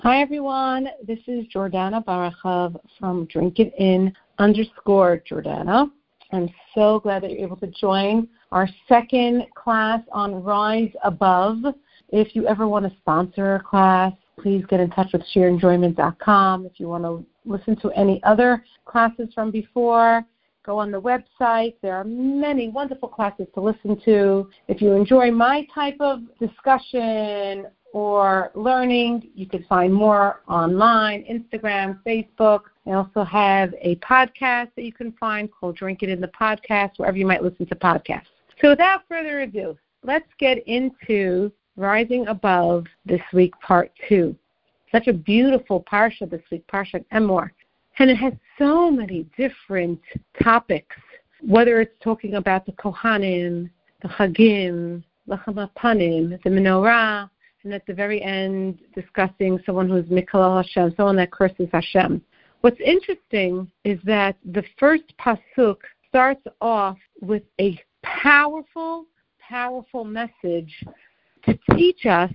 Hi, everyone. This is Jordana Barachav from DrinkItIn_Jordana. I'm so glad that you're able to join our second class on Rise Above. If you ever want to sponsor a class, please get in touch with ShareEnjoyment.com. If you want to listen to any other classes from before, go on the website. There are many wonderful classes to listen to. If you enjoy my type of discussion or learning, you can find more online, Instagram, Facebook. I also have a podcast that you can find called Drink It In the Podcast, wherever you might listen to podcasts. So without further ado, let's get into Rising Above this week, part 2. Such a beautiful parsha this week, Parshat Emor. And it has so many different topics, whether it's talking about the Kohanim, the Chagim, Lechem HaPanim, the Menorah, and at the very end discussing someone who's Mikalel Hashem, someone that curses Hashem. What's interesting is that the first pasuk starts off with a powerful, powerful message to teach us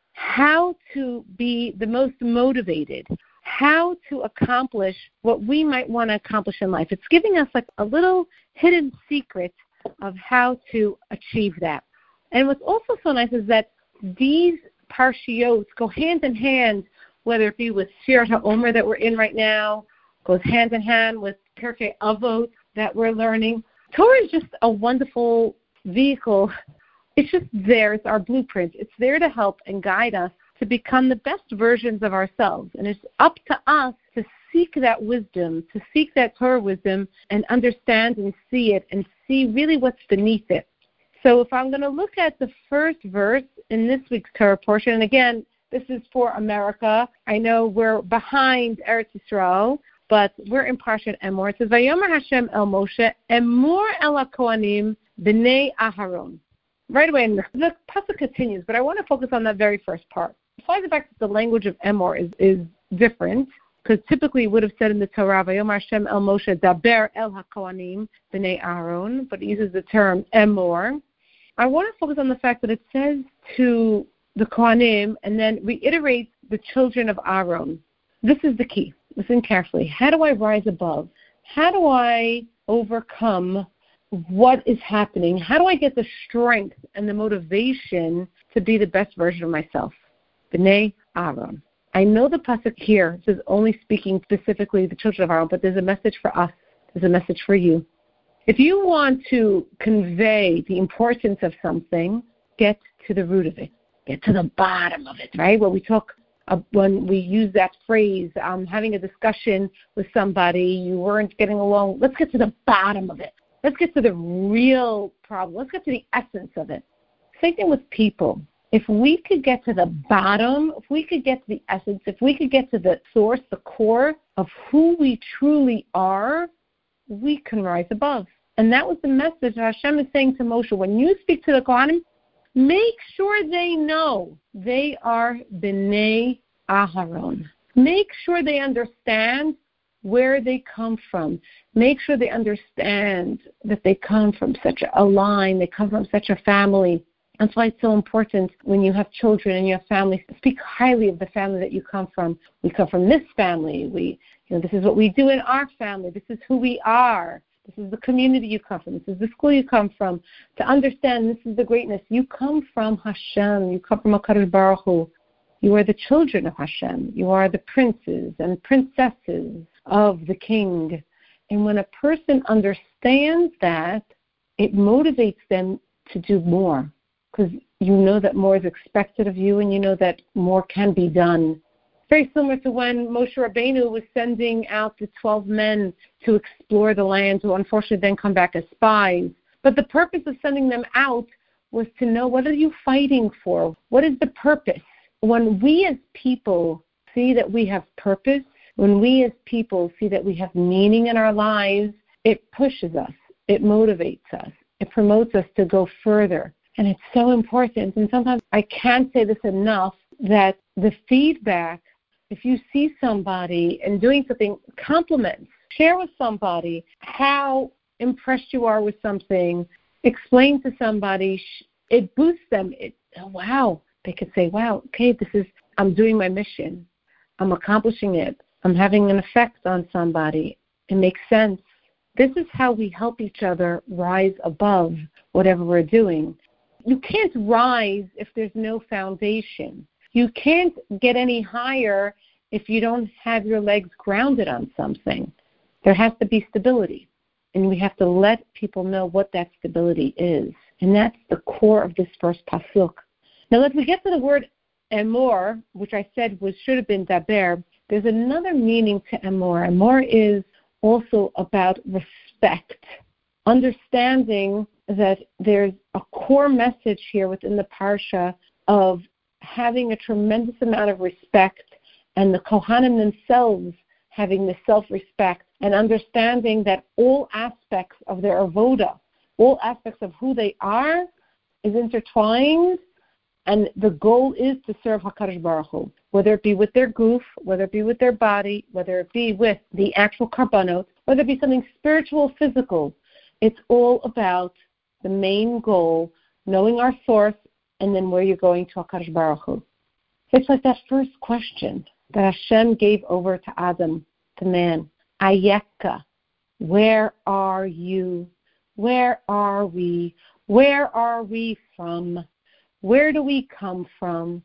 how to be the most motivated, how to accomplish what we might want to accomplish in life. It's giving us like a little hidden secret of how to achieve that. And what's also so nice is that these parshiyot go hand in hand, whether it be with Shir HaOmer that we're in right now, goes hand in hand with Pirkei Avot that we're learning. Torah is just a wonderful vehicle. It's just there. It's our blueprint. It's there to help and guide us to become the best versions of ourselves. And it's up to us to seek that wisdom, to seek that Torah wisdom and understand and see it and see really what's beneath it. So if I'm going to look at the first verse in this week's Torah portion, and again, this is for America. I know we're behind Eretz Yisrael, but we're in Parshat Emor. It says, Vayomer Hashem el Moshe, Emor el HaKohanim b'nei Aharon. Right away, the pasuk continues, but I want to focus on that very first part. Besides the fact that the language of Emor is different, because typically it would have said in the Torah, Vayomer Hashem el Moshe, Daber el HaKohanim b'nei Aharon, but it uses the term Emor. I want to focus on the fact that it says to the Kohanim and then reiterates the children of Aaron. This is the key. Listen carefully. How do I rise above? How do I overcome what is happening? How do I get the strength and the motivation to be the best version of myself? B'nei Aaron. I know the pasuk here is only speaking specifically the children of Aaron, but there's a message for us. There's a message for you. If you want to convey the importance of something, get to the root of it. Get to the bottom of it, right? When we use that phrase, having a discussion with somebody, you weren't getting along, let's get to the bottom of it. Let's get to the real problem. Let's get to the essence of it. Same thing with people. If we could get to the bottom, if we could get to the essence, if we could get to the source, the core of who we truly are, we can rise above. And that was the message Hashem is saying to Moshe. When you speak to the Kohanim, make sure they know they are B'nai Aharon. Make sure they understand where they come from. Make sure they understand that they come from such a line, they come from such a family. That's why it's so important when you have children and you have families, speak highly of the family that you come from. We come from this family. This is what we do in our family. This is who we are. This is the community you come from. This is the school you come from. To understand this is the greatness. You come from Hashem. You come from HaKadosh Baruch Hu. You are the children of Hashem. You are the princes and princesses of the King. And when a person understands that, it motivates them to do more, because you know that more is expected of you and you know that more can be done. Very similar to when Moshe Rabbeinu was sending out the 12 men to explore the land, who unfortunately then come back as spies. But the purpose of sending them out was to know, what are you fighting for? What is the purpose? When we as people see that we have purpose, when we as people see that we have meaning in our lives, it pushes us, it motivates us, it promotes us to go further. And it's so important. And sometimes I can't say this enough, that the feedback, if you see somebody and doing something, compliments, share with somebody how impressed you are with something, explain to somebody, it boosts them. Wow. They could say, wow, okay, I'm doing my mission. I'm accomplishing it. I'm having an effect on somebody. It makes sense. This is how we help each other rise above whatever we're doing. You can't rise if there's no foundation. You can't get any higher if you don't have your legs grounded on something. There has to be stability. And we have to let people know what that stability is. And that's the core of this first pasuk. Now, as we get to the word emor, which I said should have been daber, there's another meaning to emor. Emor is also about respect, understanding that there's a core message here within the parsha of having a tremendous amount of respect, and the Kohanim themselves having the self-respect and understanding that all aspects of their avoda, all aspects of who they are, is intertwined, and the goal is to serve HaKadosh Baruch Hu, whether it be with their goof, whether it be with their body, whether it be with the actual karbanot, whether it be something spiritual, physical. It's all about the main goal, knowing our source, and then where you're going to HaKadosh Baruch Hu. It's like that first question that Hashem gave over to Adam, to man. Ayeka, where are you? Where are we? Where are we from? Where do we come from?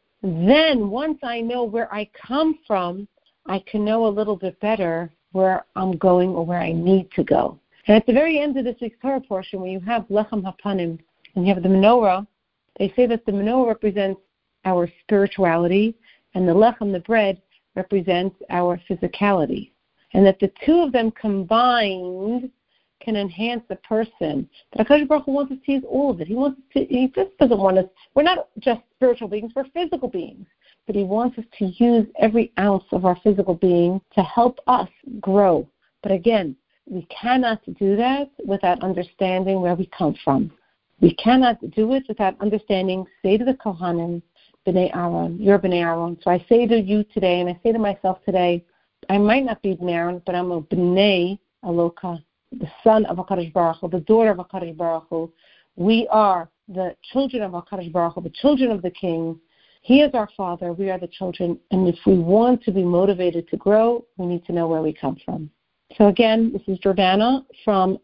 Then, once I know where I come from, I can know a little bit better where I'm going or where I need to go. And at the very end of this week's Torah portion, when you have Lechem HaPanim and you have the menorah, they say that the menorah represents our spirituality and the lechem, the bread, represents our physicality. And that the two of them combined can enhance the person. But HaKadosh Baruch Hu wants us to use all of it. He just doesn't want us, we're not just spiritual beings, we're physical beings. But He wants us to use every ounce of our physical being to help us grow. But again, we cannot do that without understanding where we come from. We cannot do it without understanding, say to the Kohanim, B'nai Aaron, you're B'nai Aaron. So I say to you today, and I say to myself today, I might not be B'nai Aaron, but I'm a B'nai Aloka, the son of HaKadosh Baruch Hu, the daughter of HaKadosh Baruch Hu. We are the children of HaKadosh Baruch Hu, the children of the King. He is our Father, we are the children, and if we want to be motivated to grow, we need to know where we come from. So again, this is Jordana from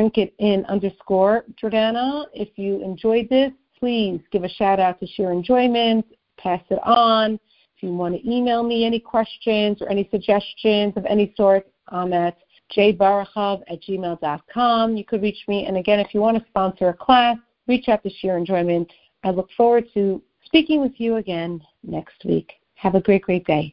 drinkitin_Jordana. If you enjoyed this, please give a shout out to Share Enjoyment, pass it on. If you want to email me any questions or any suggestions of any sort, I'm at jbarachov@gmail.com. You could reach me. And again, if you want to sponsor a class, reach out to Share Enjoyment. I look forward to speaking with you again next week. Have a great, great day.